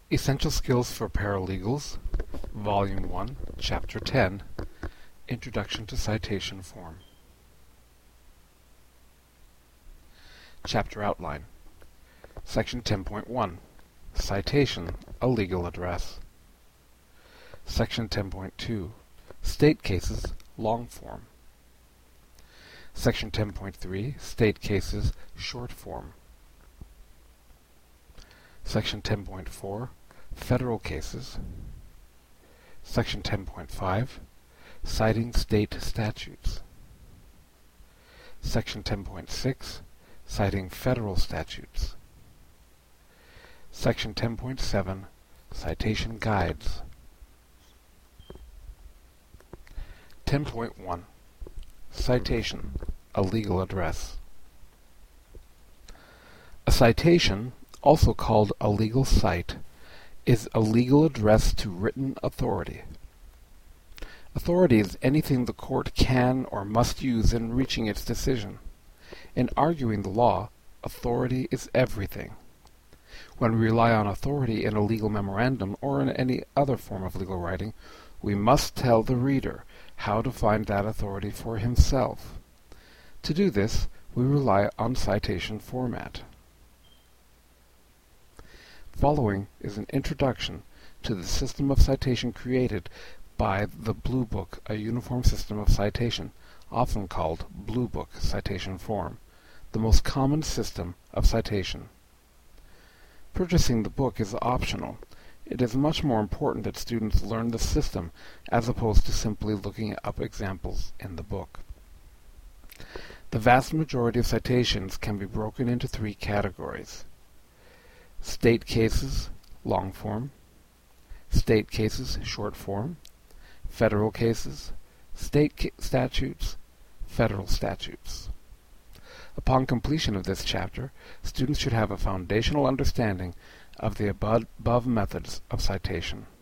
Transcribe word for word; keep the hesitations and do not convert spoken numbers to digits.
Essential Skills for Paralegals, Volume one, Chapter ten, Introduction to Citation Form. Chapter Outline. Section ten point one, Citation, a Legal Address. Section ten point two, State Cases, Long Form. Section ten point three, State Cases, Short Form. Section ten point four, Federal Cases. Section ten point five, Citing State Statutes. Section ten point six, Citing Federal Statutes. Section ten point seven, Citation Guides. ten point one, Citation, a Legal Address. A citation, also called a legal cite, is a legal address to written authority. Authority is anything the court can or must use in reaching its decision. In arguing the law, authority is everything. When we rely on authority in a legal memorandum or in any other form of legal writing, we must tell the reader how to find that authority for himself. To do this, we rely on citation format. Following is an introduction to the system of citation created by the Blue Book, a uniform system of citation, often called Blue Book citation form, the most common system of citation. Purchasing the book is optional. It is much more important that students learn the system as opposed to simply looking up examples in the book. The vast majority of citations can be broken into three categories: State cases, long form; State cases, short form; Federal cases, State ca- statutes, Federal statutes. Upon completion of this chapter, students should have a foundational understanding of the above, above methods of citation.